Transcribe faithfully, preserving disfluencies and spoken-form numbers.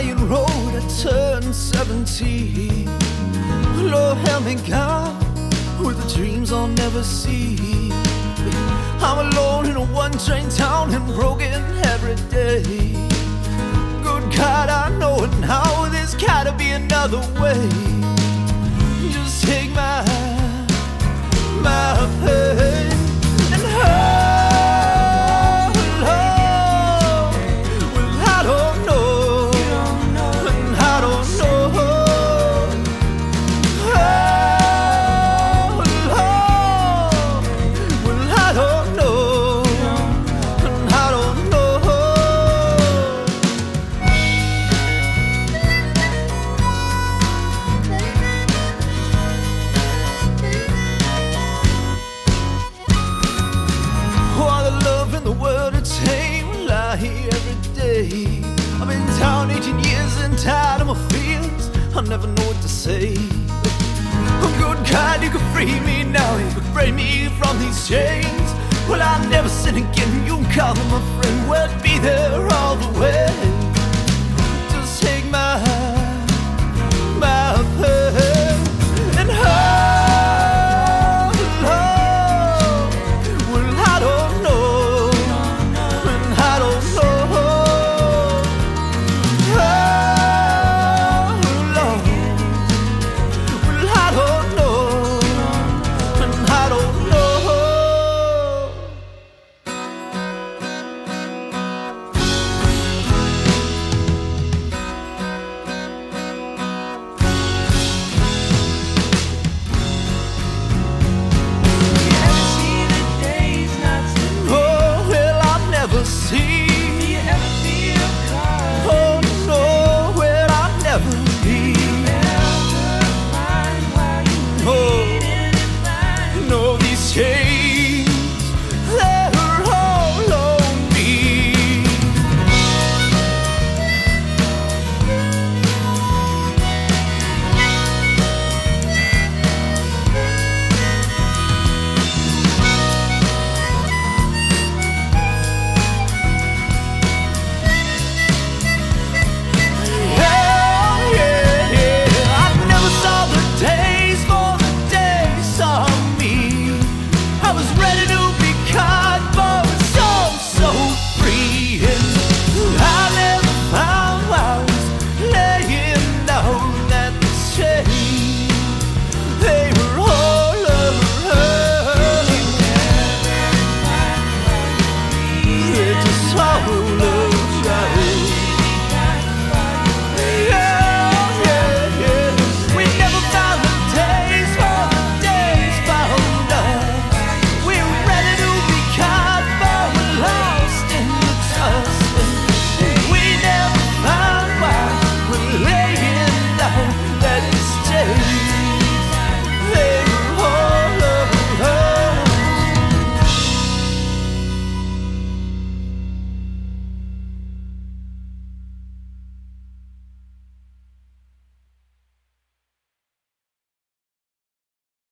Iron Road, I turned seventeen. Lord help me God, with the dreams I'll never see. I'm alone in a one-train town and broken every day. Good God, I know it now, there's gotta be another way. Just take my, my pain and hurt. I've been down eighteen years and tired of my feelings, I never know what to say. Oh good God, you could free me now, you could free me from these chains. Well, I'll never sin again, you can call them a friend, we'll be there all